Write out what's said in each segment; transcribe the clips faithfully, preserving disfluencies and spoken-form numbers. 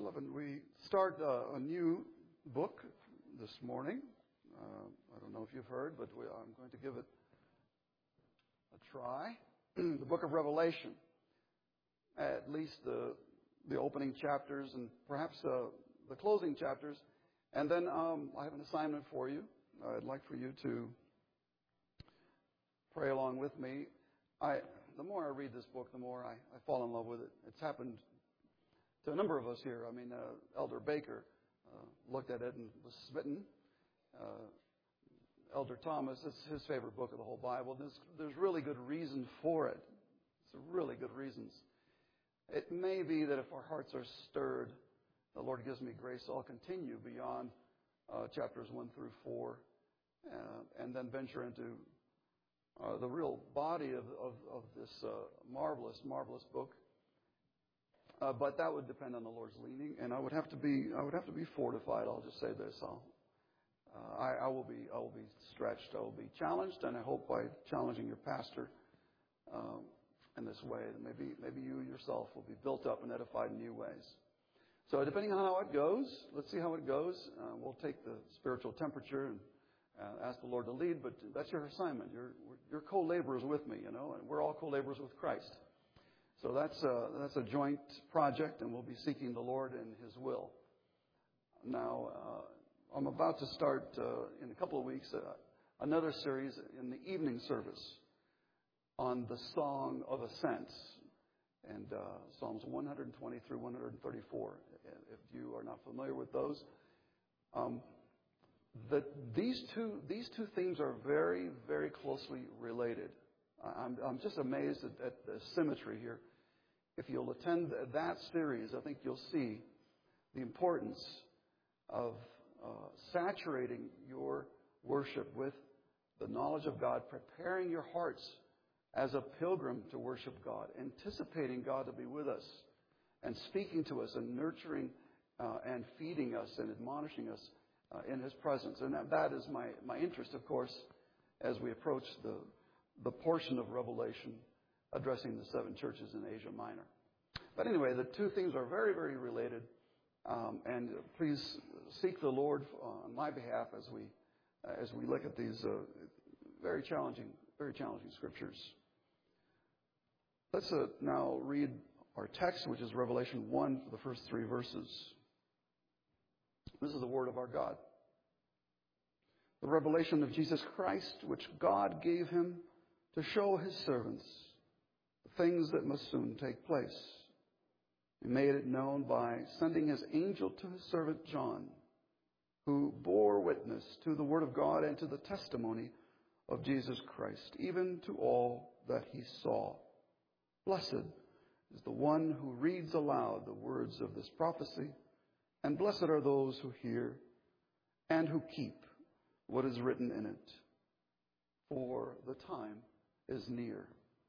Beloved, we start uh, a new book this morning. Uh, I don't know if you've heard, but we, I'm going to give it a try. The book of Revelation, at least the the opening chapters and perhaps uh, the closing chapters. And then um, I have an assignment for you. I'd like for you to pray along with me. I, the more I read this book, the more I, I fall in love with it. It's happened to a number of us here. I mean, uh, Elder Baker uh, looked at it and was smitten. Uh, Elder Thomas, it's his favorite book of the whole Bible. There's, there's really good reason for it. It's really good reasons. It may be that if our hearts are stirred, the Lord gives me grace, I'll continue beyond uh, chapters one through four uh, and then venture into uh, the real body of, of, of this uh, marvelous, marvelous book. Uh, but that would depend on the Lord's leading, and I would have to be I would have to be fortified. I'll just say this: I'll, uh, I, I will be I will be stretched. I will be challenged, and I hope by challenging your pastor um, in this way, maybe maybe you yourself will be built up and edified in new ways. So, depending on how it goes, let's see how it goes. Uh, we'll take the spiritual temperature and uh, ask the Lord to lead. But that's your assignment. You're you're co-laborers with me, you know, and we're all co-laborers with Christ. So that's a, that's a joint project, and we'll be seeking the Lord and His will. Now, uh, I'm about to start uh, in a couple of weeks uh, another series in the evening service on the Song of Ascents, and uh, Psalms one twenty through one thirty-four. If you are not familiar with those, um, the, these two these two themes are very, very closely related. I'm, I'm just amazed at, at the symmetry here. If you'll attend that series, I think you'll see the importance of uh, saturating your worship with the knowledge of God, preparing your hearts as a pilgrim to worship God, anticipating God to be with us and speaking to us and nurturing uh, and feeding us and admonishing us uh, in His presence. And that, that is my, my interest, of course, as we approach the the portion of Revelation addressing the seven churches in Asia Minor. But anyway, the two things are very, very related. Um, and please seek the Lord on my behalf as we uh, as we look at these uh, very challenging, very challenging scriptures. Let's uh, now read our text, which is Revelation one, for the first three verses. This is the word of our God. The revelation of Jesus Christ, which God gave Him to show His servants the things that must soon take place. He made it known by sending His angel to His servant John, who bore witness to the word of God and to the testimony of Jesus Christ, even to all that he saw. Blessed is the one who reads aloud the words of this prophecy, and blessed are those who hear and who keep what is written in it, for the time is near.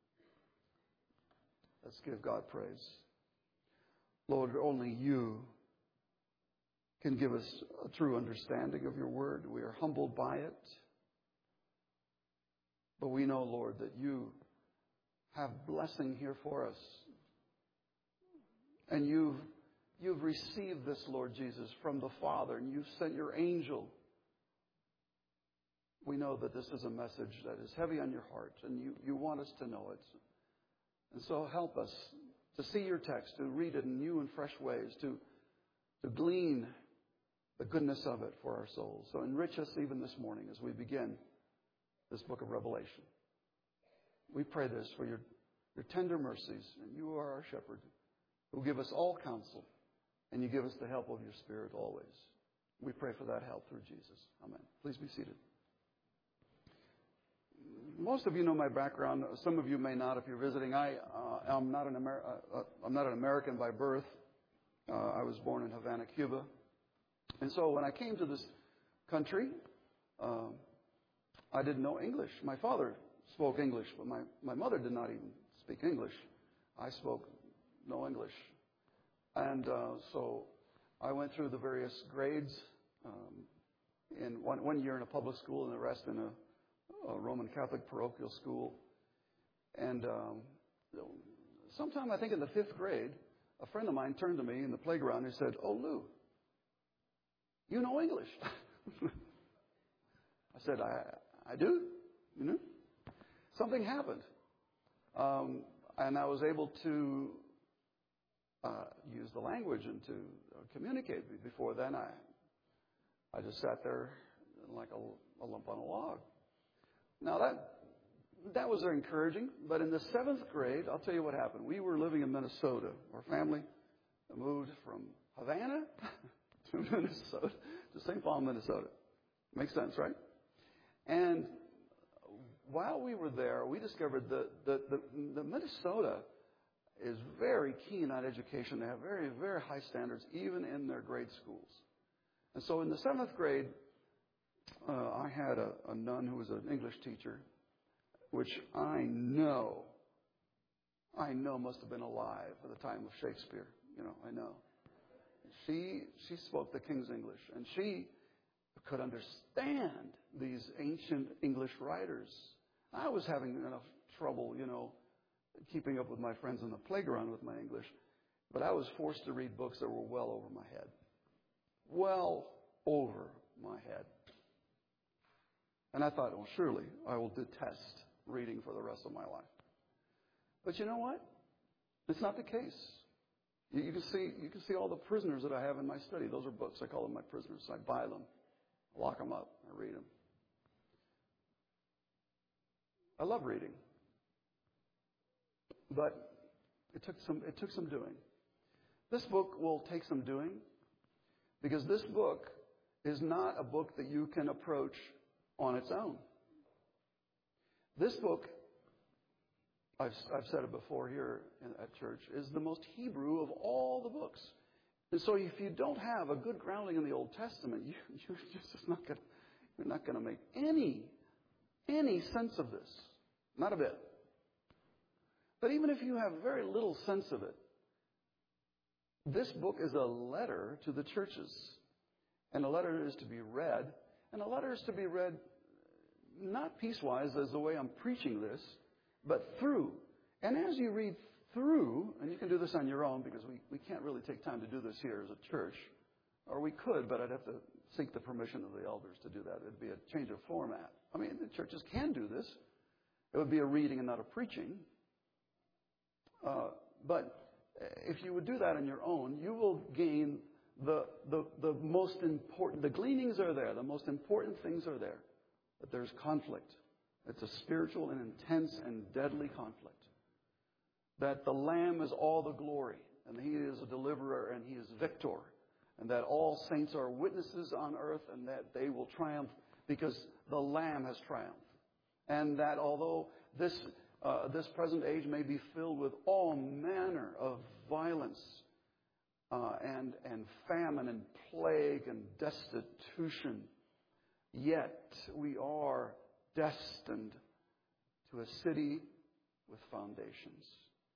Let's give God praise. Lord, only You can give us a true understanding of Your word. We are humbled by it. But we know, Lord, that You have blessing here for us. And You've, you've received this, Lord Jesus, from the Father, and You've sent Your angel. We know that this is a message that is heavy on Your heart, and you, you want us to know it. And so help us to see Your text, to read it in new and fresh ways, to, to glean the goodness of it for our souls. So enrich us even this morning as we begin this book of Revelation. We pray this for Your, your tender mercies, and You are our shepherd, who give us all counsel, and You give us the help of Your Spirit always. We pray for that help through Jesus. Amen. Please be seated. Most of you know my background. Some of you may not if you're visiting. I uh, am not an Amer- uh, I'm not an American by birth. Uh, I was born in Havana, Cuba. And so when I came to this country, uh, I didn't know English. My father spoke English, but my, my mother did not even speak English. I spoke no English. And uh, so I went through the various grades um, in one, one year in a public school and the rest in a a Roman Catholic parochial school. And um, sometime, I think in the fifth grade, a friend of mine turned to me in the playground and said, "Oh, Lou, you know English." I said, I, I do, you know. Something happened. Um, and I was able to uh, use the language and to uh, communicate. Before then, I I just sat there like a, a lump on a log. Now, that that was very encouraging. But in the seventh grade, I'll tell you what happened. We were living in Minnesota. Our family moved from Havana to Minnesota, to Saint Paul, Minnesota. Makes sense, right? And while we were there, we discovered that the, the, the Minnesota is very keen on education. They have very, very high standards, even in their grade schools. And so in the seventh grade, uh, I had a, a nun who was an English teacher, which I know, I know must have been alive at the time of Shakespeare. You know, I know. She she spoke the King's English, and she could understand these ancient English writers. I was having enough trouble, you know, keeping up with my friends on the playground with my English, but I was forced to read books that were well over my head. Well over my head. And I thought, well, surely I will detest reading for the rest of my life. But you know what? It's not the case. You, you can see you can see all the prisoners that I have in my study. Those are books. I call them my prisoners. I buy them. Lock them up. I read them. I love reading. But it took some it took some doing. This book will take some doing because this book is not a book that you can approach on its own. This book, I've, I've said it before here in, at church, is the most Hebrew of all the books. And so if you don't have a good grounding in the Old Testament, you, you're just not going you're not going to make any, any sense of this. Not a bit. But even if you have very little sense of it, this book is a letter to the churches. And a letter is to be read. And a letter is to be read not piecewise as the way I'm preaching this, but through. And as you read through, and you can do this on your own because we, we can't really take time to do this here as a church. Or we could, but I'd have to seek the permission of the elders to do that. It'd be a change of format. I mean, the churches can do this. It would be a reading and not a preaching. Uh, but if you would do that on your own, you will gain the, the, the most important, the gleanings are there, the most important things are there. That there's conflict. It's a spiritual and intense and deadly conflict. That the Lamb is all the glory, and He is a deliverer, and He is victor. And that all saints are witnesses on earth, and that they will triumph because the Lamb has triumphed. And that although this uh, this present age may be filled with all manner of violence uh, and and famine and plague and destitution, yet we are destined to a city with foundations.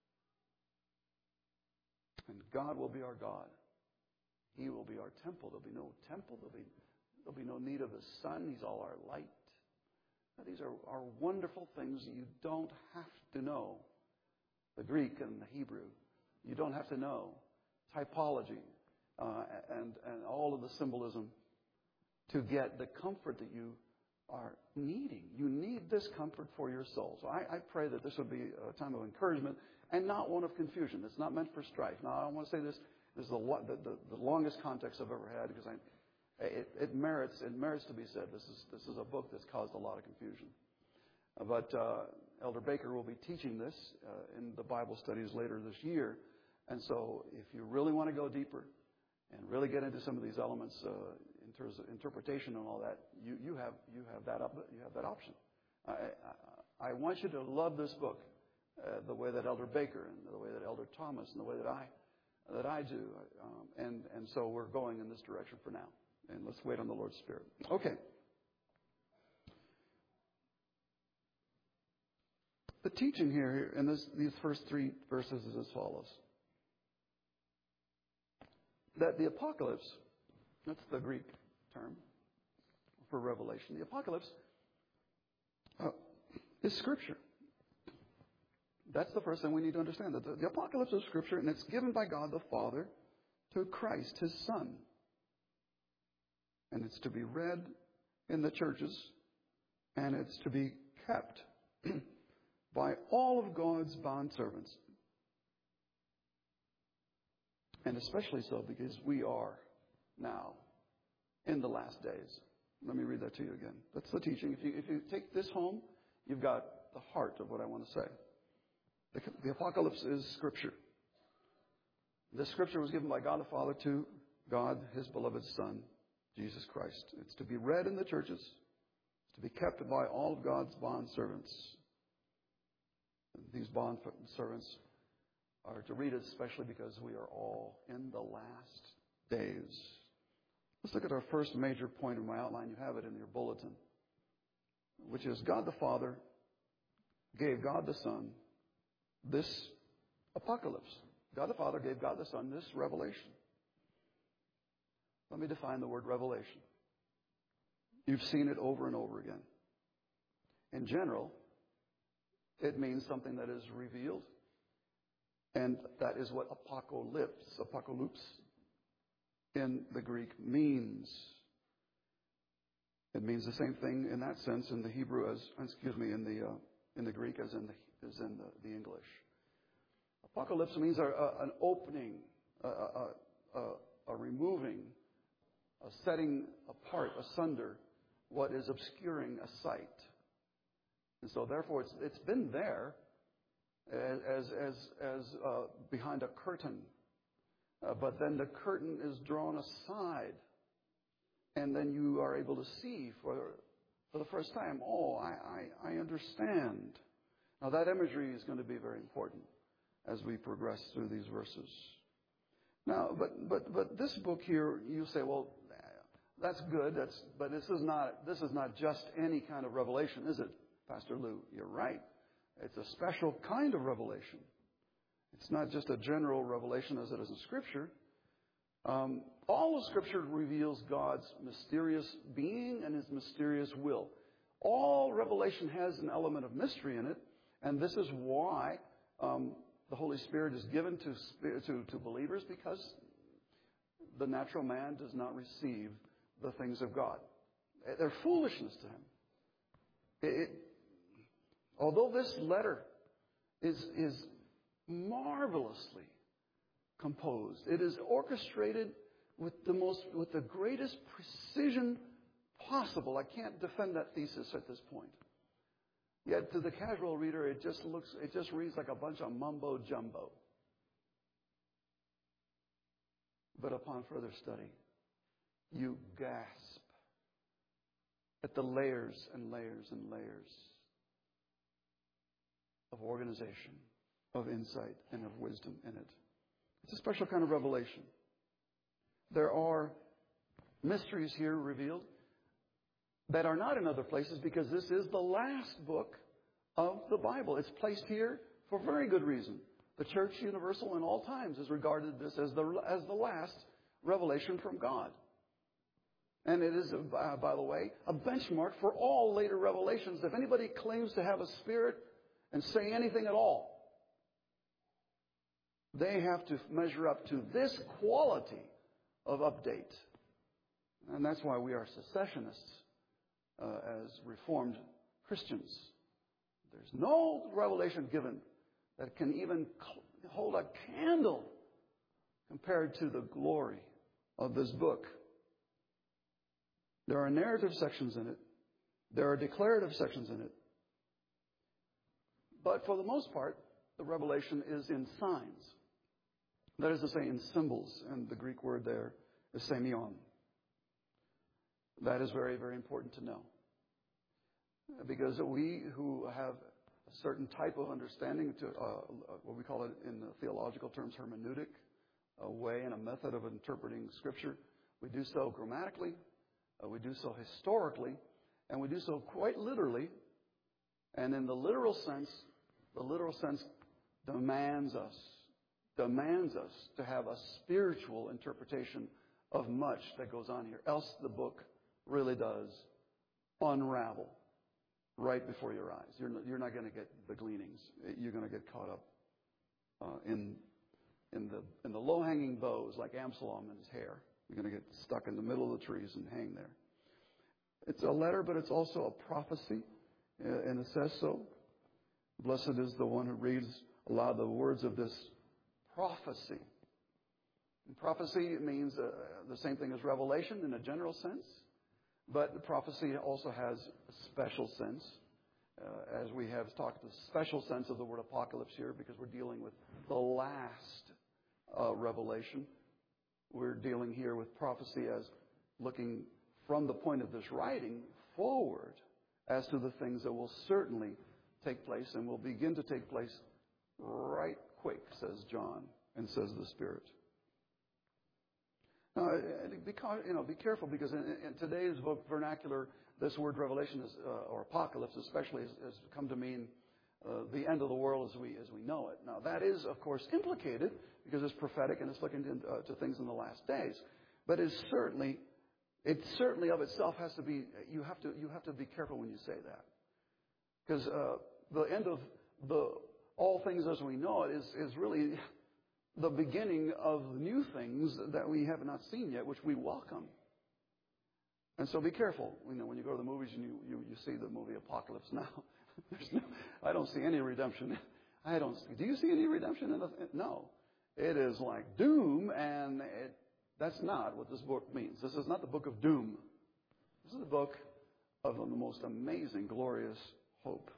And God will be our God. He will be our temple. There'll be no temple. There'll be, there'll be no need of the sun. He's all our light. Now, these are, are wonderful things that you don't have to know the Greek and the Hebrew. You don't have to know typology uh, and, and all of the symbolism to get the comfort that you are needing. You need this comfort for your soul. So I, I pray that this would be a time of encouragement and not one of confusion. It's not meant for strife. Now, I want to say this. This is the, the, the, the longest context I've ever had because I, it, it merits it merits to be said. This is this is a book that's caused a lot of confusion. Uh, but uh, Elder Baker will be teaching this uh, in the Bible studies later this year. And so if you really want to go deeper and really get into some of these elements uh, in terms of interpretation and all that, you, you have you have that up, you have that option. I, I, I want you to love this book uh, the way that Elder Baker and the way that Elder Thomas and the way that I that I do. Um, and, and so we're going in this direction for now. And let's wait on the Lord's Spirit. Okay. The teaching here in this, these first three verses is as follows. That the apocalypse, that's the Greek term for revelation. The apocalypse uh, is Scripture. That's the first thing we need to understand. That the, the apocalypse is Scripture, and it's given by God the Father to Christ, His Son. And it's to be read in the churches, and it's to be kept by all of God's bondservants. And especially so because we are now in the last days. Let me read that to you again. That's the teaching. If you, if you take this home, you've got the heart of what I want to say. The, the apocalypse is Scripture. This Scripture was given by God the Father to God, His beloved Son, Jesus Christ. It's to be read in the churches. It's to be kept by all of God's bondservants. These bondservants are to read it especially because we are all in the last days. Let's look at our first major point of my outline. You have it in your bulletin, which is God the Father gave God the Son this apocalypse. God the Father gave God the Son this revelation. Let me define the word revelation. You've seen it over and over again. In general, it means something that is revealed. And that is what apocalypse, apocalypse in the Greek means. It means the same thing in that sense in the Hebrew as, excuse me, in the uh, in the Greek as in the as in the, the English. Apocalypse means a, a, an opening, a, a, a, a removing, a setting apart, asunder what is obscuring a sight. And so, therefore, it's it's been there as as as uh, behind a curtain, uh, but then the curtain is drawn aside, and then you are able to see for for the first time. Oh, I I, I understand. Now that imagery is going to be very important as we progress through these verses. Now, but but but this book here, you say, well, that's good. That's but this is not this is not just any kind of revelation, is it, Pastor Lou? You're right. It's a special kind of revelation. It's not just a general revelation as it is in Scripture. Um, all of Scripture reveals God's mysterious being and His mysterious will. All revelation has an element of mystery in it, and this is why um, the Holy Spirit is given to, to, to believers, because the natural man does not receive the things of God. They're foolishness to him. It, it, although this letter is, is marvelously composed, it is orchestrated with the most, with the greatest precision possible. I can't defend that thesis at this point. Yet to the casual reader, it just looks, it just reads like a bunch of mumbo jumbo. But upon further study, you gasp at the layers and layers and layers of organization, of insight, and of wisdom in it. It's a special kind of revelation. There are mysteries here revealed that are not in other places, because this is the last book of the Bible. It's placed here for very good reason. The Church Universal in all times has regarded this as the as the last revelation from God. And it is, uh, by the way, a benchmark for all later revelations. If anybody claims to have a spirit and say anything at all, they have to measure up to this quality of update. And that's why we are cessationists uh, as Reformed Christians. There's no revelation given that can even hold a candle compared to the glory of this book. There are narrative sections in it. There are declarative sections in it. But for the most part, the revelation is in signs. That is to say, in symbols, and the Greek word there is semeion. That is very, very important to know. Because we who have a certain type of understanding, to uh, what we call it in the theological terms, hermeneutic, a way and a method of interpreting Scripture, we do so grammatically, uh, we do so historically, and we do so quite literally. And in the literal sense, the literal sense demands us, demands us to have a spiritual interpretation of much that goes on here. Else the book really does unravel. right before your eyes. You're not, you're not going to get the gleanings. You're going to get caught up uh, in in the in the low-hanging boughs like Absalom and his hair. You're going to get stuck in the middle of the trees and hang there. It's a letter, but it's also a prophecy, and it says so. Blessed is the one who reads aloud the words of this prophecy. And prophecy means uh, the same thing as revelation in a general sense, but the prophecy also has a special sense. Uh, as we have talked, the special sense of the word apocalypse here, because we're dealing with the last uh, revelation. We're dealing here with prophecy as looking from the point of this writing forward as to the things that will certainly take place and will begin to take place right quick, says John, and says the Spirit. Now, be, you know, be careful, because in, in today's vernacular, this word revelation is, uh, or apocalypse especially, has, has come to mean uh, the end of the world as we as we know it. Now, that is, of course, implicated because it's prophetic and it's looking to, uh, to things in the last days. But it's certainly, it certainly of itself has to be. You have to you have to be careful when you say that, because uh, the end of the all things as we know it is is really the beginning of new things that we have not seen yet, which we welcome. And so be careful. You know, when you go to the movies and you, you, you see the movie Apocalypse Now, there's no, I don't see any redemption. I don't see. Do you see any redemption in the? No. It is like doom, and it, that's not what this book means. This is not the book of doom. This is the book of the most amazing, glorious hope.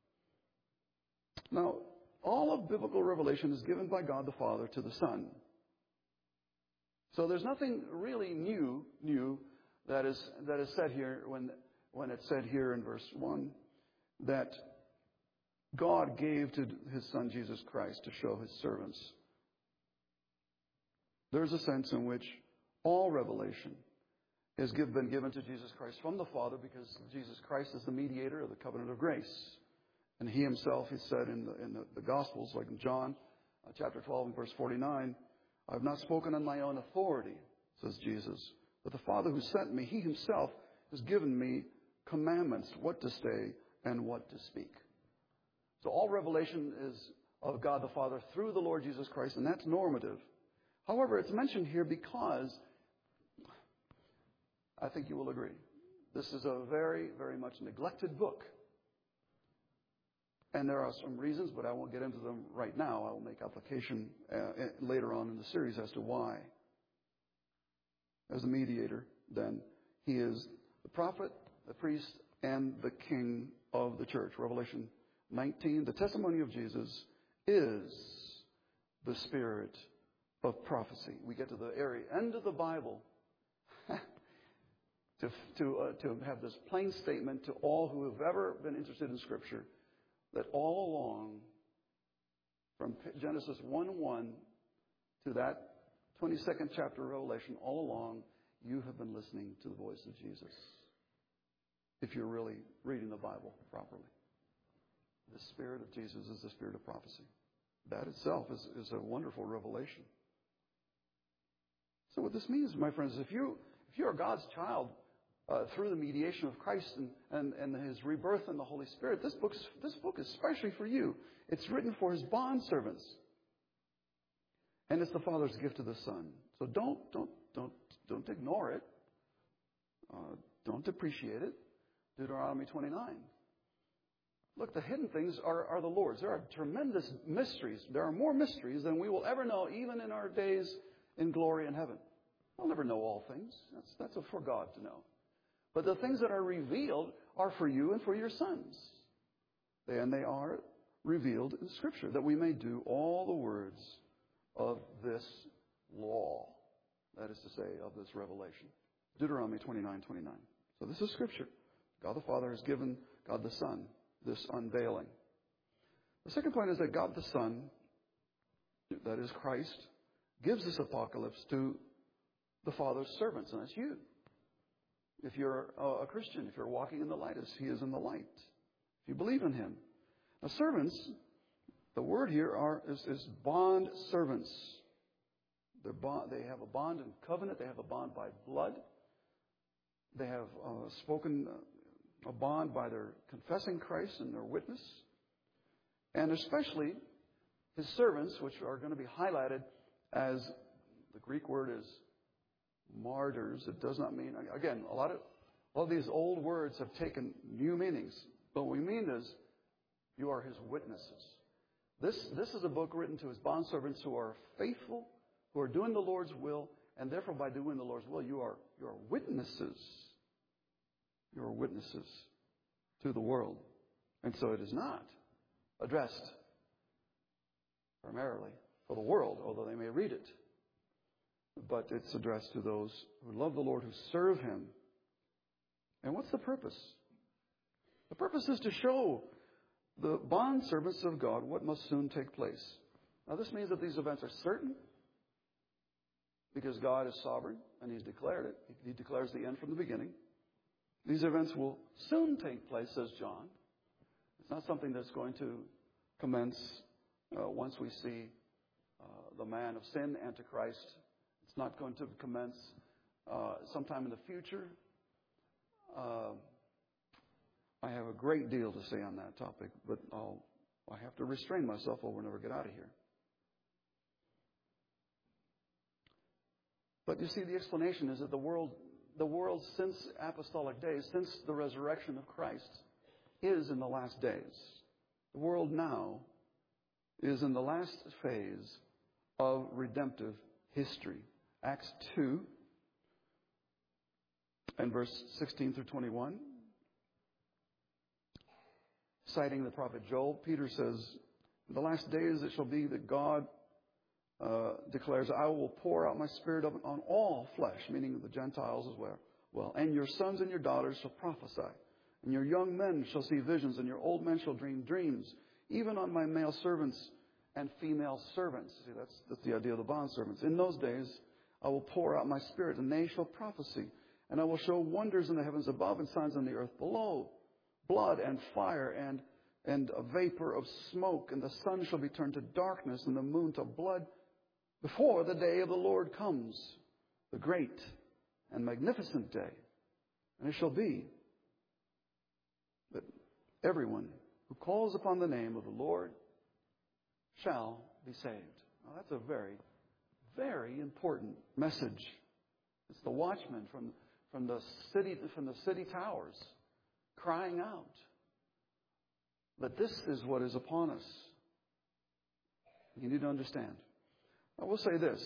Now, all of biblical revelation is given by God the Father to the Son. So there's nothing really new, new that is that is said here when when it's said here in verse one that God gave to His Son Jesus Christ to show His servants. There's a sense in which all revelation has give, been given to Jesus Christ from the Father, because Jesus Christ is the mediator of the covenant of grace. And He Himself, He said in the, in the, the Gospels, like in John uh, chapter twelve and verse forty-nine, I have not spoken on my own authority, says Jesus, but the Father who sent me, He Himself has given me commandments, what to say and what to speak. So all revelation is of God the Father through the Lord Jesus Christ, and that's normative. However, it's mentioned here because, I think you will agree, this is a very, very much neglected book. And there are some reasons, but I won't get into them right now. I will make application uh, later on in the series as to why. As the mediator, then, He is the prophet, the priest, and the king of the church. Revelation nineteen, the testimony of Jesus is the spirit of prophecy. We get to the very end of the Bible to to uh, to have this plain statement to all who have ever been interested in Scripture, that all along, from Genesis one one to that twenty-second chapter of Revelation, all along, you have been listening to the voice of Jesus. If you're really reading the Bible properly. The Spirit of Jesus is the spirit of prophecy. That itself is, is a wonderful revelation. So what this means, my friends, if you if you are God's child uh, through the mediation of Christ and, and, and His rebirth in the Holy Spirit, this book's this book is especially for you. It's written for His bondservants. And it's the Father's gift to the Son. So don't don't don't don't ignore it. Uh, don't depreciate it. Deuteronomy twenty-nine. Look, the hidden things are, are the Lord's. There are tremendous mysteries. There are more mysteries than we will ever know, even in our days in glory in heaven. We'll never know all things. That's that's for God to know. But the things that are revealed are for you and for your sons. And they are revealed in Scripture, that we may do all the words of this law. That is to say, of this revelation. Deuteronomy twenty-nine twenty-nine. So this is Scripture. God the Father has given God the Son this unveiling. The second point is that God the Son, that is Christ, gives this apocalypse to the Father's servants, and that's you. If you're a Christian, if you're walking in the light as He is in the light, if you believe in Him. Now, servants, the word here are, is, is bond servants. They're bond, they have a bond and covenant. They have a bond by blood. They have uh, spoken a bond by their confessing Christ and their witness, and especially his servants, which are going to be highlighted as the Greek word is martyrs. It does not mean, again, a lot of, all of these old words have taken new meanings. But what we mean is, you are his witnesses. This, this is a book written to his bondservants who are faithful, who are doing the Lord's will, and therefore by doing the Lord's will, you are, you are witnesses. You are witnesses to the world. And so it is not addressed primarily for the world, although they may read it. But it's addressed to those who love the Lord, who serve him. And what's the purpose? The purpose is to show the bondservants of God what must soon take place. Now this means that these events are certain because God is sovereign and he's declared it. He declares the end from the beginning. These events will soon take place, says John. It's not something that's going to commence uh, once we see uh, the man of sin, Antichrist. It's not going to commence uh, sometime in the future. Uh, I have a great deal to say on that topic, but I'll, I have to restrain myself or we'll never get out of here. But you see, the explanation is that the world, the world since apostolic days, since the resurrection of Christ, is in the last days. The world now is in the last phase of redemptive history. Acts two and verse sixteen through twenty-one. Citing the prophet Joel, Peter says, in the last days it shall be that God uh, declares, I will pour out my spirit on all flesh, meaning the Gentiles as well. Well, and your sons and your daughters shall prophesy, and your young men shall see visions, and your old men shall dream dreams, even on my male servants and female servants. See, that's, that's the idea of the bondservants. In those days I will pour out my spirit, and they shall prophesy, and I will show wonders in the heavens above and signs on the earth below. Blood and fire and, and a vapor of smoke, and the sun shall be turned to darkness and the moon to blood before the day of the Lord comes, the great and magnificent day. And it shall be that everyone who calls upon the name of the Lord shall be saved. Now, that's a very, very important message. It's the watchman from, from the city, from the city towers, crying out that this is what is upon us. You need to understand. I will say this.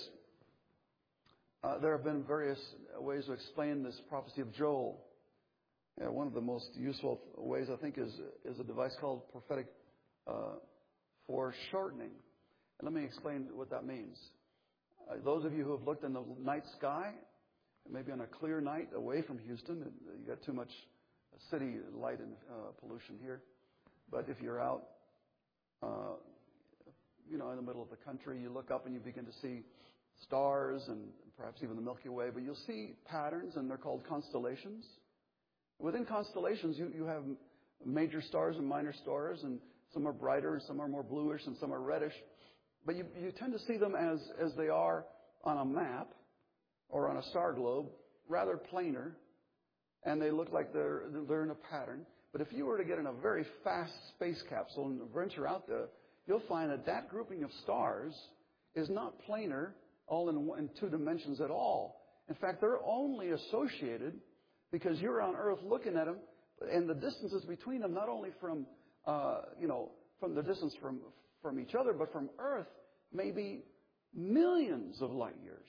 Uh, there have been various ways to explain this prophecy of Joel. Uh, one of the most useful ways, I think, is, is a device called prophetic uh, foreshortening. And let me explain what that means. Uh, those of you who have looked in the night sky, maybe on a clear night away from Houston, you got too much city light and uh, pollution here. But if you're out, uh, you know, in the middle of the country, you look up and you begin to see stars and perhaps even the Milky Way. But you'll see patterns, and they're called constellations. Within constellations, you, you have major stars and minor stars, and some are brighter, and some are more bluish, and some are reddish. But you, you tend to see them as, as they are on a map or on a star globe, rather plainer. And they look like they're, they're in a pattern. But if you were to get in a very fast space capsule and venture out there, you'll find that that grouping of stars is not planar, all in, one, in two dimensions at all. In fact, they're only associated because you're on Earth looking at them, and the distances between them, not only from, uh, you know, from the distance from, from each other, but from Earth, may be millions of light years.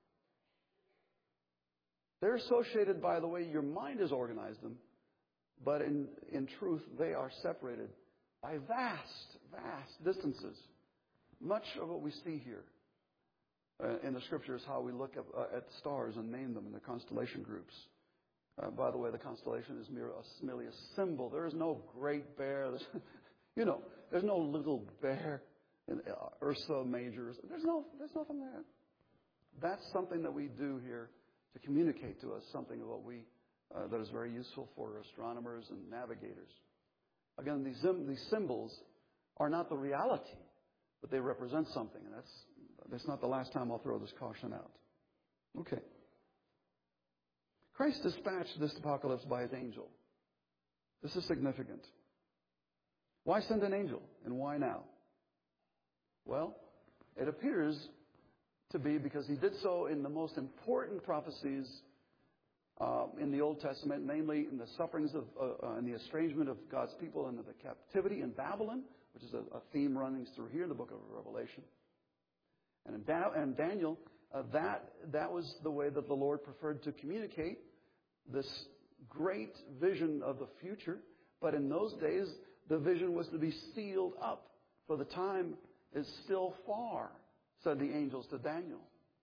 They're associated by the way your mind has organized them, but in, in truth, they are separated by vast, vast distances. Much of what we see here uh, in the Scripture is how we look at, uh, at stars and name them in the constellation groups. Uh, by the way, the constellation is mere, a, merely a symbol. There is no great bear. you know, there's no little bear in uh, Ursa Major. There's no, there's nothing there. That's something that we do here to communicate to us something of what we uh, that is very useful for astronomers and navigators. Again, these these symbols are not the reality, but they represent something, and that's that's not the last time I'll throw this caution out. Okay. Christ dispatched this apocalypse by his angel. This is significant. Why send an angel, and why now? Well, it appears to be because he did so in the most important prophecies uh, in the Old Testament, namely in the sufferings of uh, uh, and the estrangement of God's people and the captivity in Babylon, which is a, a theme running through here in the book of Revelation. And in da- and Daniel, uh, that that was the way that the Lord preferred to communicate this great vision of the future. But in those days, the vision was to be sealed up, for the time is still far, said the angels to Daniel.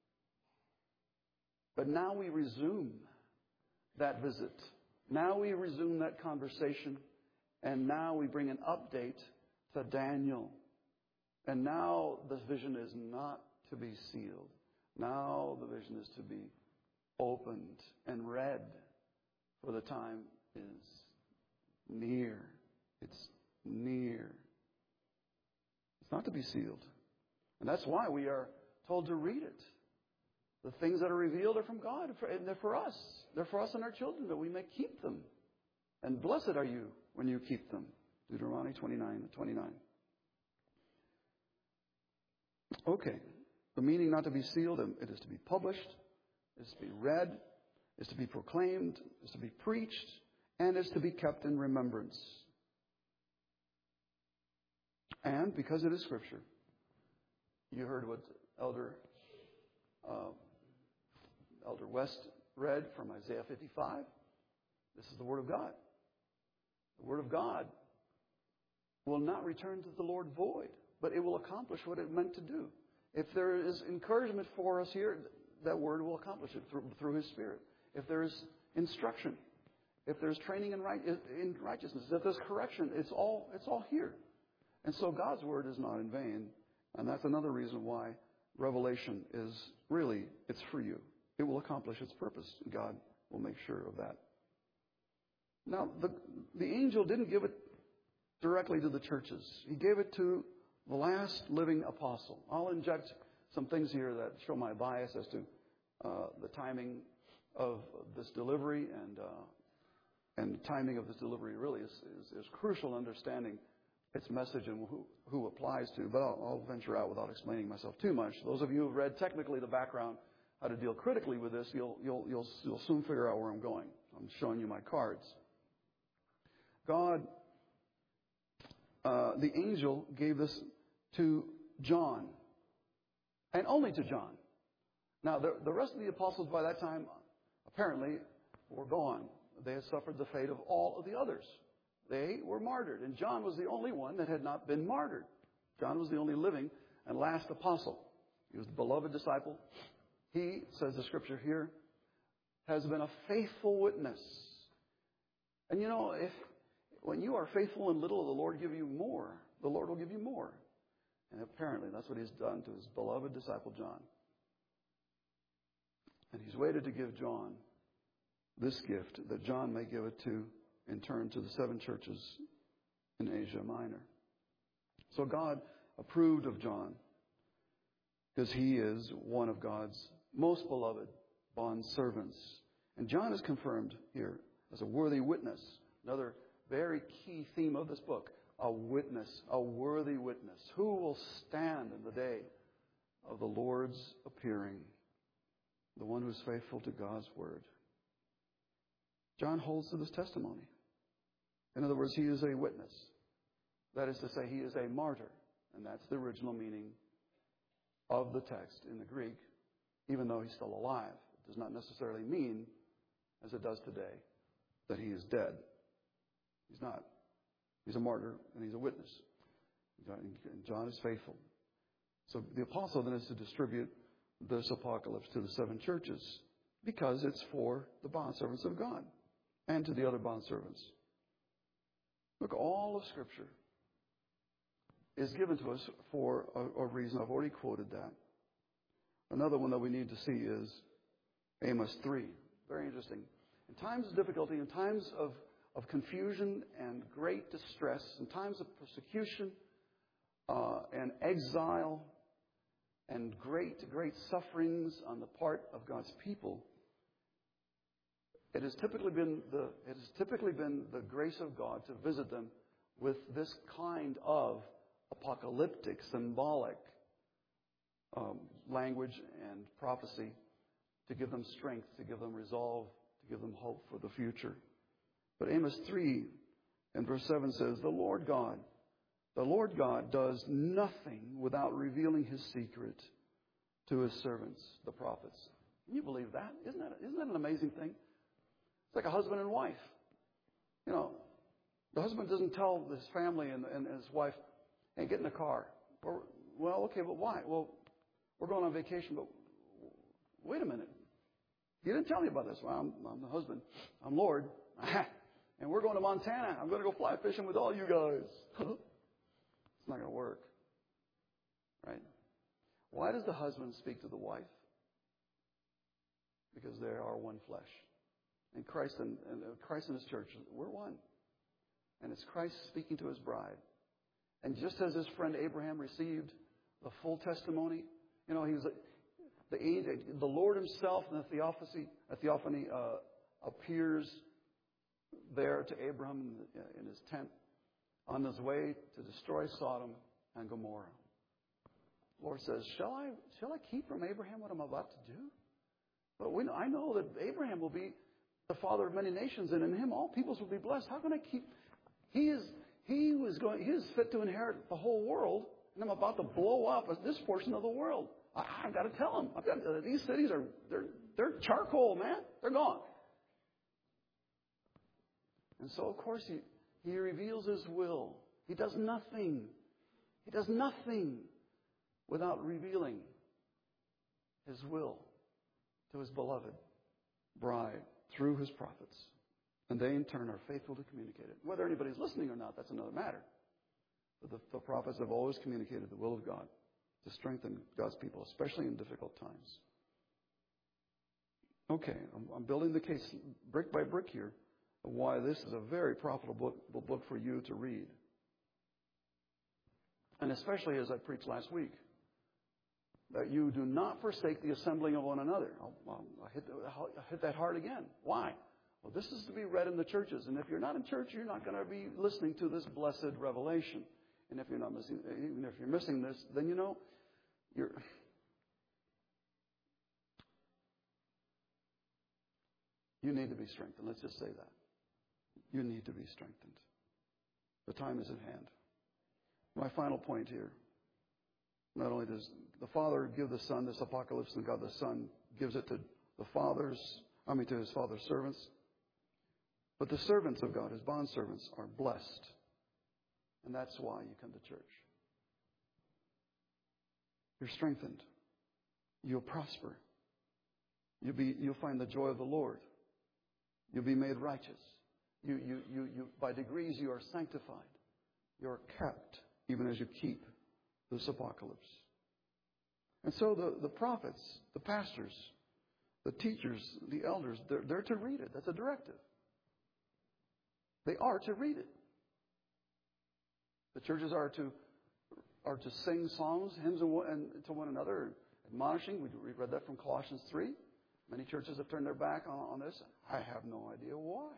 But now we resume that visit. Now we resume that conversation. And now we bring an update to Daniel. And now the vision is not to be sealed. Now the vision is to be opened and read, for the time is near. It's near. It's not to be sealed. And that's why we are told to read it. The things that are revealed are from God, and they're for us. They're for us and our children, that we may keep them. And blessed are you when you keep them. Deuteronomy twenty-nine and twenty-nine. Okay. The meaning not to be sealed, it is to be published, it is to be read, it is to be proclaimed, it is to be preached, and it is to be kept in remembrance. And because it is Scripture, you heard what Elder uh, Elder West read from Isaiah fifty-five. This is the Word of God. The Word of God will not return to the Lord void, but it will accomplish what it meant to do. If there is encouragement for us here, that Word will accomplish it through, through His Spirit. If there is instruction, if there's training in, right, in righteousness, if there's correction, it's all it's all here. And so God's Word is not in vain. And that's another reason why Revelation is really, it's for you. It will accomplish its purpose. God will make sure of that. Now, the, the angel didn't give it directly to the churches. He gave it to the last living apostle. I'll inject some things here that show my bias as to uh, the timing of this delivery, and uh, and the timing of this delivery really is, is, is crucial in understanding its message and who, who applies to. But I'll, I'll venture out without explaining myself too much. Those of you who've read technically the background, how to deal critically with this, you'll you'll you'll, you'll soon figure out where I'm going. I'm showing you my cards. God, uh, the angel gave this to John, and only to John. Now, the, the rest of the apostles by that time, apparently, were gone. They had suffered the fate of all of the others. They were martyred, and John was the only one that had not been martyred. John was the only living and last apostle. He was the beloved disciple. He, says the Scripture here, has been a faithful witness. And you know, if when you are faithful in little, the Lord give you more. The Lord will give you more. And apparently that's what He's done to His beloved disciple John. And He's waited to give John this gift, that John may give it to, in turn, to the seven churches in Asia Minor. So God approved of John because he is one of God's most beloved bondservants. And John is confirmed here as a worthy witness. Another very key theme of this book, a witness, a worthy witness. Who will stand in the day of the Lord's appearing? The one who's faithful to God's word. John holds to this testimony. In other words, he is a witness. That is to say, he is a martyr. And that's the original meaning of the text in the Greek, even though he's still alive. It does not necessarily mean, as it does today, that he is dead. He's not. He's a martyr and he's a witness. And John is faithful. So the apostle then is to distribute this apocalypse to the seven churches because it's for the bondservants of God and to the other bondservants. Look, all of Scripture is given to us for a, a reason. I've already quoted that. Another one that we need to see is Amos three. Very interesting. In times of difficulty, in times of, of confusion and great distress, in times of persecution uh, and exile and great, great sufferings on the part of God's people, it has typically been the it has typically been the grace of God to visit them with this kind of apocalyptic, symbolic um, language and prophecy to give them strength, to give them resolve, to give them hope for the future. But Amos three and verse seven says, The Lord God, the Lord God does nothing without revealing His secret to His servants, the prophets. Can you believe that? Isn't that, isn't that an amazing thing? It's like a husband and wife. You know, the husband doesn't tell his family and, and his wife, hey, get in the car. Or, well, okay, but why? Well, we're going on vacation, but wait a minute. You didn't tell me about this. Well, I'm, I'm the husband. I'm Lord. And we're going to Montana. I'm going to go fly fishing with all you guys. It's not going to work. Right? Why does the husband speak to the wife? Because they are one flesh. And Christ and, and Christ and His church, we're one. And it's Christ speaking to His bride. And just as his friend Abraham received the full testimony, you know, he was the angel, the Lord Himself in the theophany, a theophany uh, appears there to Abraham in, the, in his tent on his way to destroy Sodom and Gomorrah. The Lord says, "Shall I shall I keep from Abraham what I'm about to do? But we, I know that Abraham will be the father of many nations, and in him all peoples will be blessed. How can I keep? He is he was going. He is fit to inherit the whole world, and I'm about to blow up this portion of the world. I, I've got to tell him. I've got uh, these cities are they're they're charcoal, man. They're gone. And so, of course, he he reveals His will. He does nothing. He does nothing without revealing His will to His beloved bride through His prophets. And they, in turn, are faithful to communicate it. Whether anybody's listening or not, that's another matter. But the, the prophets have always communicated the will of God to strengthen God's people, especially in difficult times. Okay, I'm, I'm building the case brick by brick here of why this is a very profitable book, book for you to read. And especially as I preached last week, that you do not forsake the assembling of one another. I'll, I'll, I'll, hit, I'll hit that hard again. Why? Well, this is to be read in the churches. And if you're not in church, you're not going to be listening to this blessed revelation. And if you're not missing, even if you're missing this, then you know, you're... You need to be strengthened. Let's just say that. You need to be strengthened. The time is at hand. My final point here. Not only does the Father give the Son this apocalypse, and God the Son gives it to the Father's, I mean to His Father's servants. But the servants of God, His bondservants, are blessed. And that's why you come to church. You're strengthened. You'll prosper. You'll be, you'll find the joy of the Lord. You'll be made righteous. You, you, you, you, by degrees, you are sanctified. You're kept, even as you keep this apocalypse. And so the, the prophets, the pastors, the teachers, the elders, they're, they're to read it. That's a directive. They are to read it. The churches are to are to sing psalms, hymns, and, and to one another, admonishing. We read that from Colossians three. Many churches have turned their back on, on this. I have no idea why.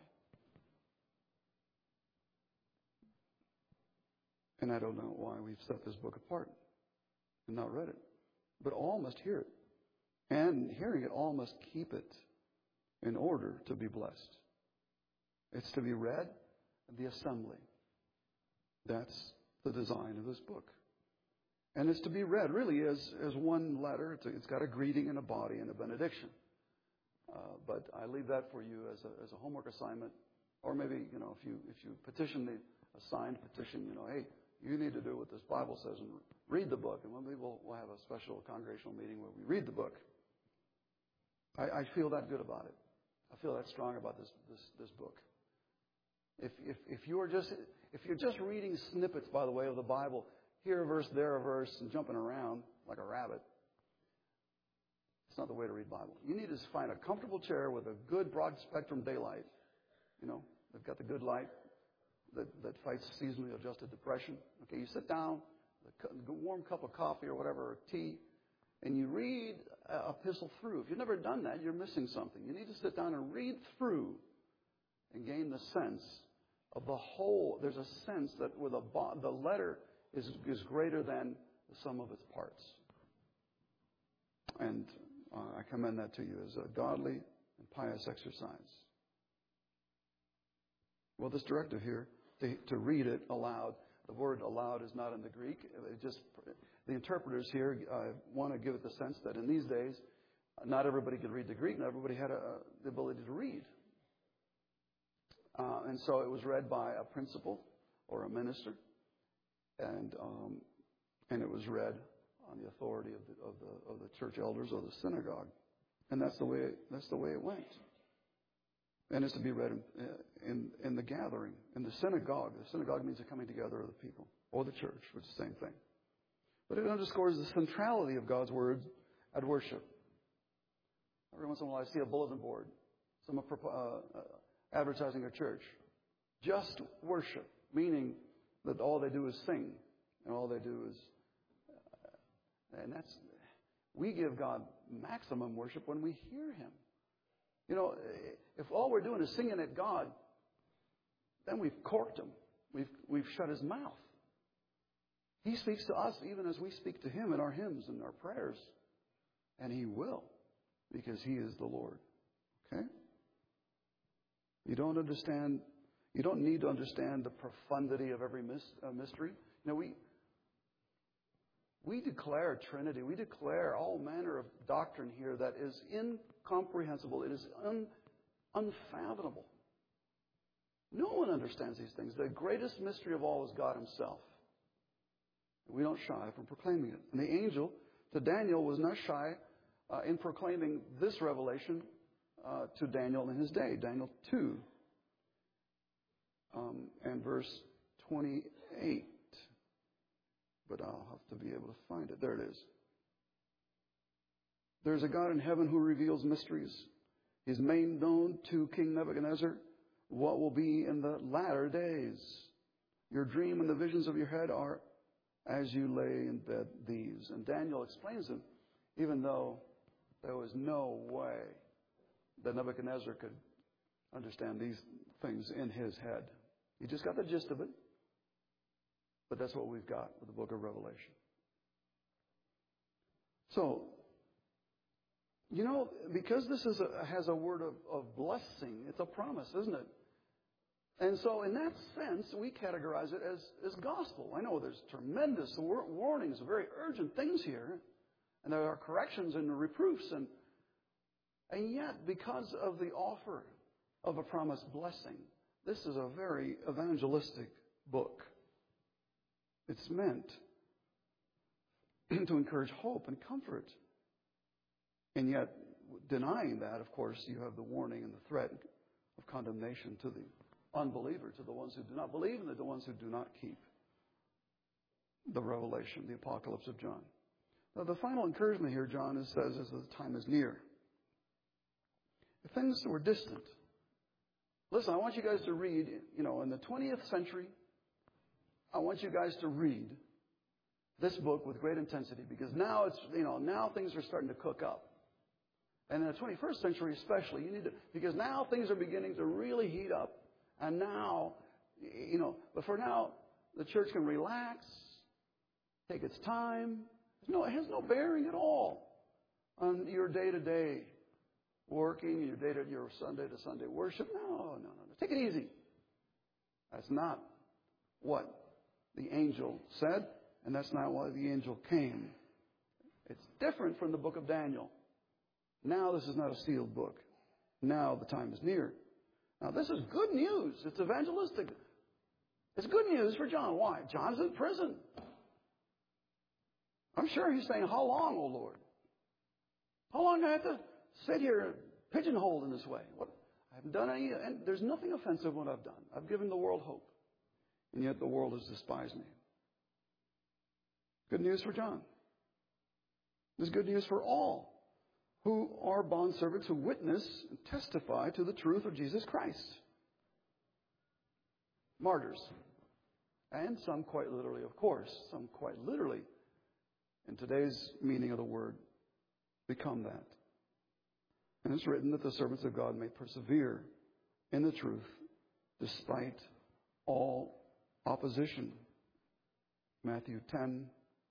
And I don't know why we've set this book apart and not read it. But all must hear it. And hearing it, all must keep it in order to be blessed. It's to be read in the assembly. That's the design of this book. And it's to be read really as, as one letter. It's, a, it's got a greeting and a body and a benediction. Uh, but I leave that for you as a, as a homework assignment. Or maybe, you know, if you if you petition the assigned petition, you know, hey, you need to do what this Bible says and read the book. And maybe we'll, we'll have a special congregational meeting where we read the book. I, I feel that good about it. I feel that strong about this this, this book. If if if you are just if you're just reading snippets, by the way, of the Bible, here a verse, there a verse, and jumping around like a rabbit, it's not the way to read Bible. You need to find a comfortable chair with a good broad spectrum daylight. You know, they've got the good light that, that fights seasonally adjusted depression. Okay, you sit down, a warm cup of coffee or whatever, or tea, and you read a epistle through. If you've never done that, you're missing something. You need to sit down and read through and gain the sense of the whole. There's a sense that with a bo- the letter is, is greater than the sum of its parts. And uh, I commend that to you as a godly and pious exercise. Well, this directive here, to, to read it aloud, the word aloud is not in the Greek. It just the interpreters here uh, want to give it the sense that in these days, not everybody could read the Greek, not everybody had a, the ability to read. Uh, and so it was read by a principal or a minister, and um, and it was read on the authority of the, of the of the church elders or the synagogue, and that's the way that's the way it went. And it's to be read in, in in the gathering, in the synagogue. The synagogue means the coming together of the people, or the church, which is the same thing. But it underscores the centrality of God's word at worship. Every once in a while, I see a bulletin board, someone uh, advertising a church. Just worship, meaning that all they do is sing, and all they do is, uh, and that's, we give God maximum worship when we hear Him. You know, if all we're doing is singing at God, then we've corked Him. We've we've shut His mouth. He speaks to us even as we speak to Him in our hymns and our prayers. And He will, because He is the Lord. Okay? You don't understand, you don't need to understand the profundity of every mystery. You know, we we declare Trinity. We declare all manner of doctrine here that is incomprehensible. It is un, unfathomable. No one understands these things. The greatest mystery of all is God Himself. We don't shy from proclaiming it. And the angel to Daniel was not shy uh, in proclaiming this revelation uh, to Daniel in his day. Daniel two um, and verse twenty-eight. But I'll have to be able to find it. There it is. There's a God in heaven who reveals mysteries. He's made known to King Nebuchadnezzar what will be in the latter days. Your dream and the visions of your head are as you lay in bed these. And Daniel explains them, even though there was no way that Nebuchadnezzar could understand these things in his head. He just got the gist of it. But that's what we've got with the book of Revelation. So, you know, because this is a, has a word of, of blessing, it's a promise, isn't it? And so in that sense, we categorize it as, as gospel. I know there's tremendous warnings, very urgent things here. And there are corrections and reproofs. And, and yet, because of the offer of a promised blessing, this is a very evangelistic book. It's meant to encourage hope and comfort. And yet, denying that, of course, you have the warning and the threat of condemnation to the unbeliever, to the ones who do not believe and to the ones who do not keep the revelation, the apocalypse of John. Now, the final encouragement here, John is, says, is that the time is near. If things were distant. Listen, I want you guys to read, you know, in the twentieth century, I want you guys to read this book with great intensity, because now it's, you know, now things are starting to cook up. And in the twenty-first century especially, you need to, because now things are beginning to really heat up. And now, you know, but for now, the church can relax, take its time. No, it has no bearing at all on your day-to-day working, your day to your Sunday to Sunday worship. No, no, no, no. Take it easy. That's not what the angel said, and that's not why the angel came. It's different from the book of Daniel. Now this is not a sealed book. Now the time is near. Now this is good news. It's evangelistic. It's good news for John. Why? John's in prison. I'm sure he's saying, how long, O Lord? How long do I have to sit here pigeonholed in this way? What? I haven't done any, and there's nothing offensive in what I've done. I've given the world hope. And yet the world has despised me. Good news for John. There's good news for all who are bondservants who witness and testify to the truth of Jesus Christ. Martyrs. And some quite literally, of course, some quite literally, in today's meaning of the word, become that. And it's written that the servants of God may persevere in the truth despite all opposition. Matthew ten.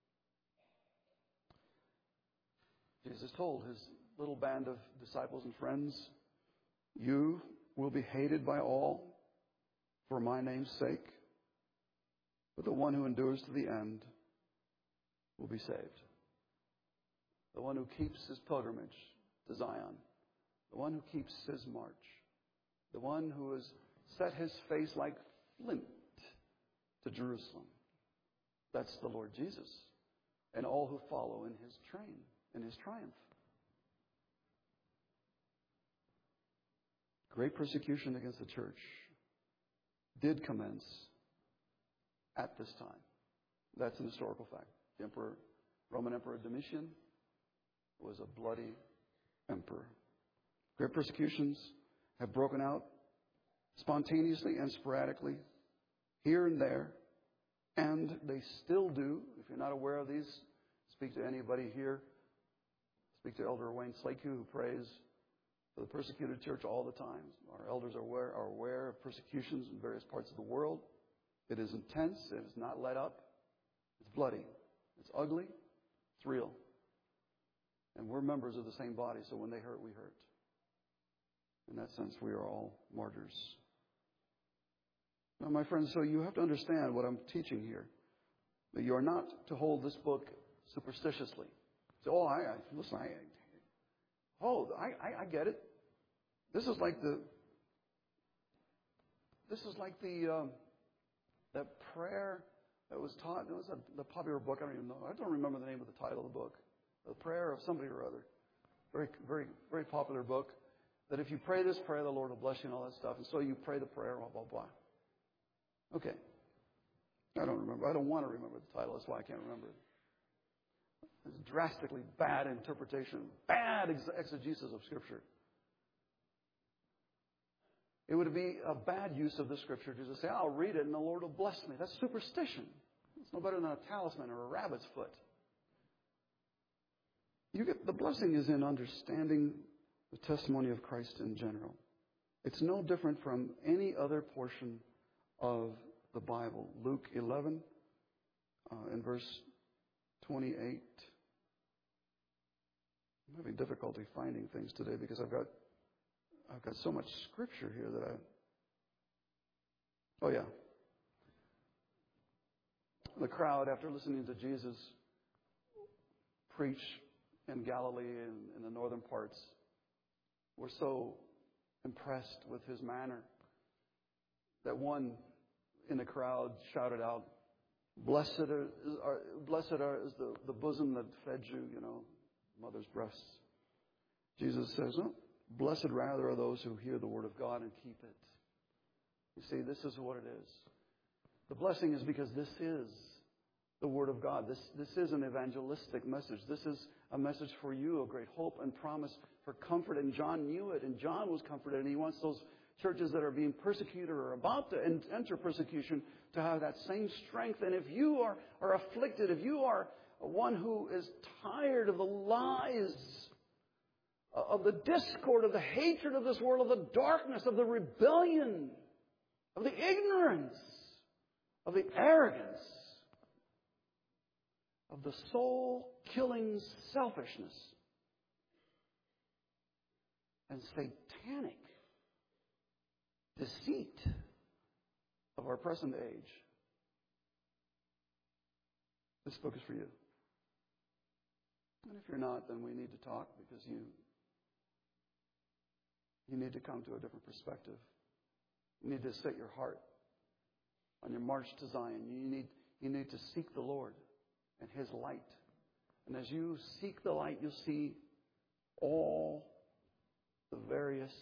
Jesus told his little band of disciples and friends, "You will be hated by all for my name's sake, but the one who endures to the end will be saved." The one who keeps his pilgrimage to Zion, the one who keeps his march, the one who has set his face like flint to Jerusalem. That's the Lord Jesus and all who follow in his train, in his triumph. Great persecution against the church did commence at this time. That's an historical fact. The Emperor, Roman Emperor Domitian was a bloody emperor. Great persecutions have broken out spontaneously and sporadically here and there, and they still do. If you're not aware of these, speak to anybody here. Speak to Elder Wayne Slakew, who prays for the persecuted church all the time. Our elders are aware, are aware of persecutions in various parts of the world. It is intense. It is not let up. It's bloody. It's ugly. It's real. And we're members of the same body, so when they hurt, we hurt. In that sense, we are all martyrs. Now, my friends, so you have to understand what I'm teaching here. That you are not to hold this book superstitiously. So, oh, I, I listen, I, oh, I, I, I get it. This is like the, this is like the, um, that prayer that was taught. It was a, the popular book. I don't even know. I don't remember the name of the title of the book. The prayer of somebody or other. Very, very, very popular book. That if you pray this prayer, the Lord will bless you and all that stuff. And so you pray the prayer, blah, blah, blah. Okay. I don't remember. I don't want to remember the title. That's why I can't remember it. It's a drastically bad interpretation, bad exegesis of Scripture. It would be a bad use of the Scripture to just say, I'll read it and the Lord will bless me. That's superstition. It's no better than a talisman or a rabbit's foot. You get, the blessing is in understanding the testimony of Christ in general. It's no different from any other portion of the Bible. Luke eleven, uh, in verse twenty-eight. I'm having difficulty finding things today because I've got I've got so much Scripture here that I. Oh yeah. The crowd, after listening to Jesus preach in Galilee and in the northern parts, were so impressed with his manner that one in the crowd shouted out, Blessed are, are, blessed are, is the, the bosom that fed you, you know, mother's breasts. Jesus says, oh, blessed rather are those who hear the word of God and keep it. You see, this is what it is. The blessing is because this is the word of God. This, this is an evangelistic message. This is a message for you, a great hope and promise for comfort. And John knew it, and John was comforted, and he wants those churches that are being persecuted or about to enter persecution to have that same strength. And if you are, are afflicted, if you are one who is tired of the lies, of the discord, of the hatred of this world, of the darkness, of the rebellion, of the ignorance, of the arrogance, of the soul-killing selfishness and satanic deceit of our present age, this book is for you. And if you're not, then we need to talk, because you you need to come to a different perspective. You need to set your heart on your march to Zion. You need you need to seek the Lord and His light. And as you seek the light, you'll see all the various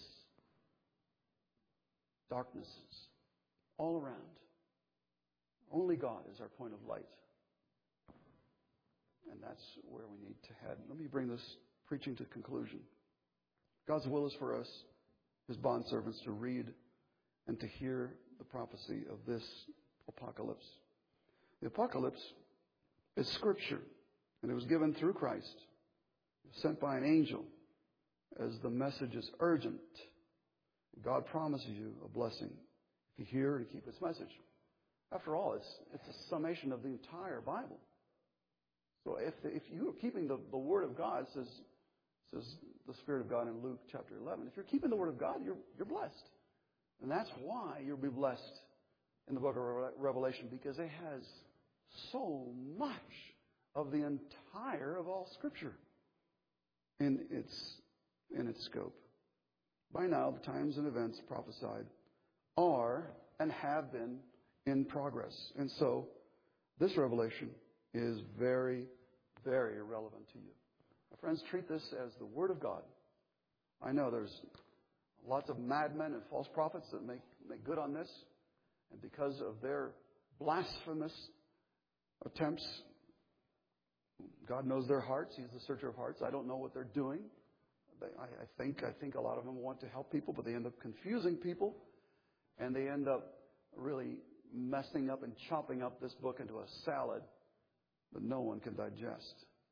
darknesses all around. Only God is our point of light. And that's where we need to head. Let me bring this preaching to conclusion. God's will is for us, His bondservants, to read and to hear the prophecy of this apocalypse. The apocalypse is Scripture, and it was given through Christ. sent by an angel as the message is urgent. God promises you a blessing if you hear and keep His message. After all, it's, it's a summation of the entire Bible. So if, the, if you are keeping the, the Word of God, says, says the Spirit of God in Luke chapter eleven, if you're keeping the Word of God, you're, you're blessed. And that's why you'll be blessed in the book of Revelation, because it has so much of the entire of all Scripture in its, in its scope. By now, the times and events prophesied are and have been in progress. And so, this revelation is very, very relevant to you. My friends, treat this as the Word of God. I know there's lots of madmen and false prophets that make, make good on this. And because of their blasphemous attempts, God knows their hearts. He's the searcher of hearts. I don't know what they're doing. I, I think I think a lot of them want to help people, but they end up confusing people. And they end up really messing up and chopping up this book into a salad that no one can digest.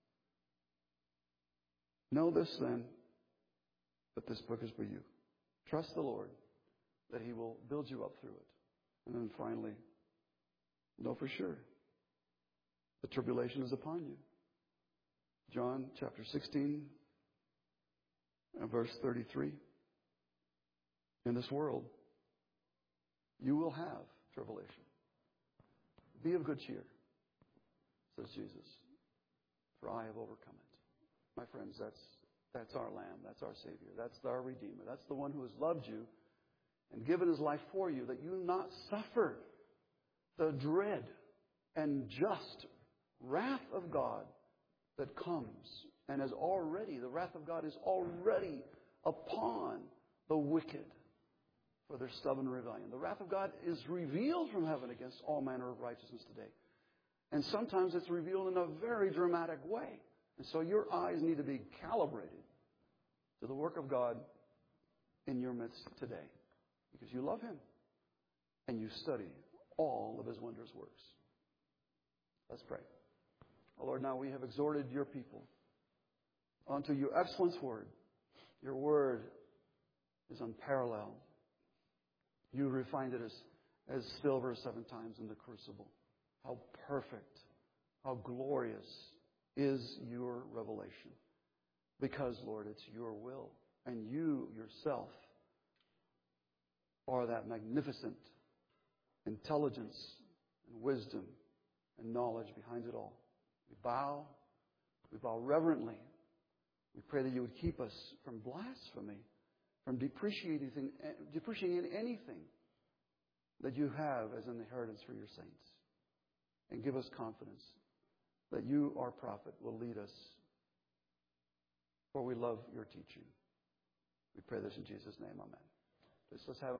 Know this then, that this book is for you. Trust the Lord that He will build you up through it. And then finally, know for sure the tribulation is upon you. John chapter sixteen and verse thirty-three. In this world, you will have tribulation. Be of good cheer, says Jesus, for I have overcome it. My friends, that's that's our Lamb. That's our Savior. That's our Redeemer. That's the one who has loved you and given His life for you, that you not suffer the dread and just wrath of God that comes and is already, the wrath of God is already upon the wicked for their stubborn rebellion. The wrath of God is revealed from heaven against all manner of righteousness today. And sometimes it's revealed in a very dramatic way. And so your eyes need to be calibrated to the work of God in your midst today, because you love Him and you study all of His wondrous works. Let's pray. Oh Lord, now we have exhorted your people unto your excellent word. Your word is unparalleled. You refined it as, as silver seven times in the crucible. How perfect, how glorious is your revelation. Because, Lord, it's your will. And you yourself are that magnificent intelligence and wisdom and knowledge behind it all. We bow. We bow reverently. We pray that you would keep us from blasphemy, from depreciating, depreciating anything that you have as an inheritance for your saints. And give us confidence that you, our prophet, will lead us, for we love your teaching. We pray this in Jesus' name. Amen. Let's have